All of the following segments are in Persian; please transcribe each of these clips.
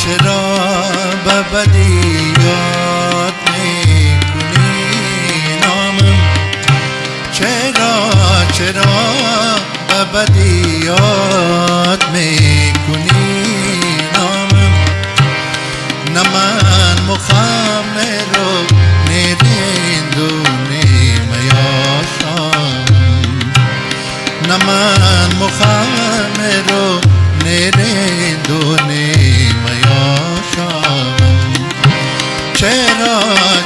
چرا به بدی یاد میکنی نامم؟ چرا به بدی یاد میکنی نامم؟ نه من مخمر و نیرند و نیم یاشم، نه من مخمر و نیرند و نیم یاشم. چرا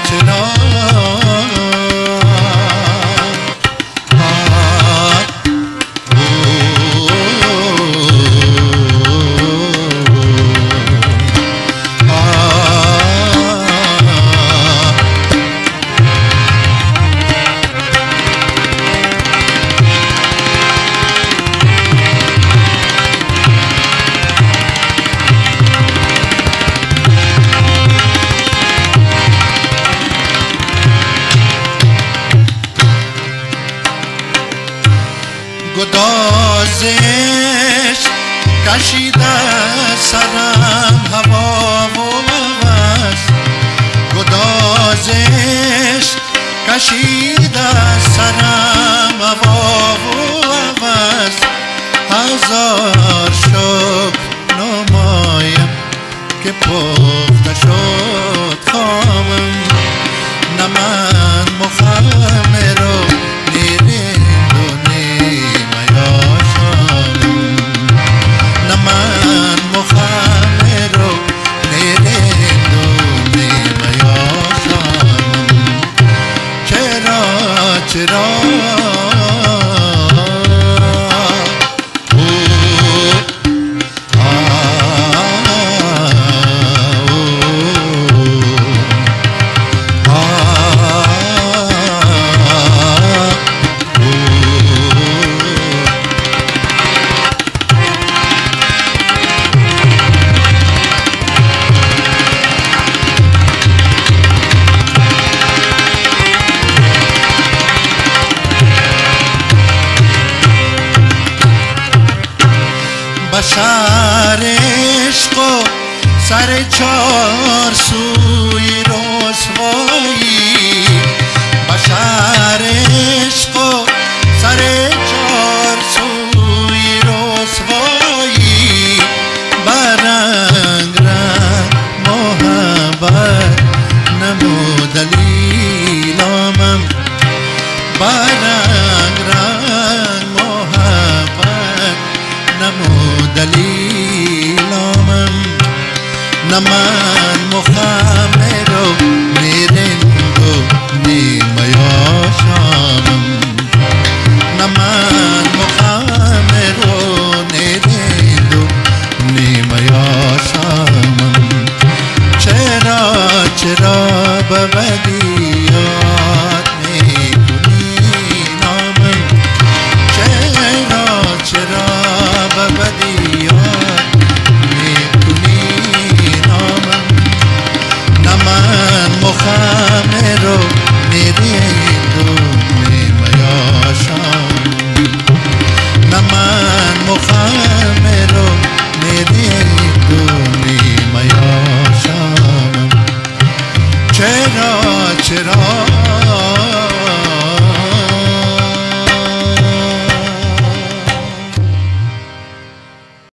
گدازش کشیده سرم هوا و هوس، گدازش کشیده سرم هوا و هوس. هزار شکر نمایم که پخته شد خامم، نه من مخمر و نیرند و نیم یاشم، نه من مخمر و نیرند و نیم یاشم. چرا بشر عشق و سر چار سوی رسوایی، بشر عشق و سر چار سوی رسوایی. برنگ رنگ محبت نمود دلیلامم، برنگ رنگ محبت نمود دلیلامم. نه من مخمر و نیرند و نیم یاشم، نه من مخمر و نیرند و نیم یاشم. چرا به بدی یاد میکنی نامم؟ چرا به بدی یاد میکنی نامم؟ نه من مخمر و نیرند و نیم یاشم، نه من مخمر و نیرند و نیم یاشم. چرا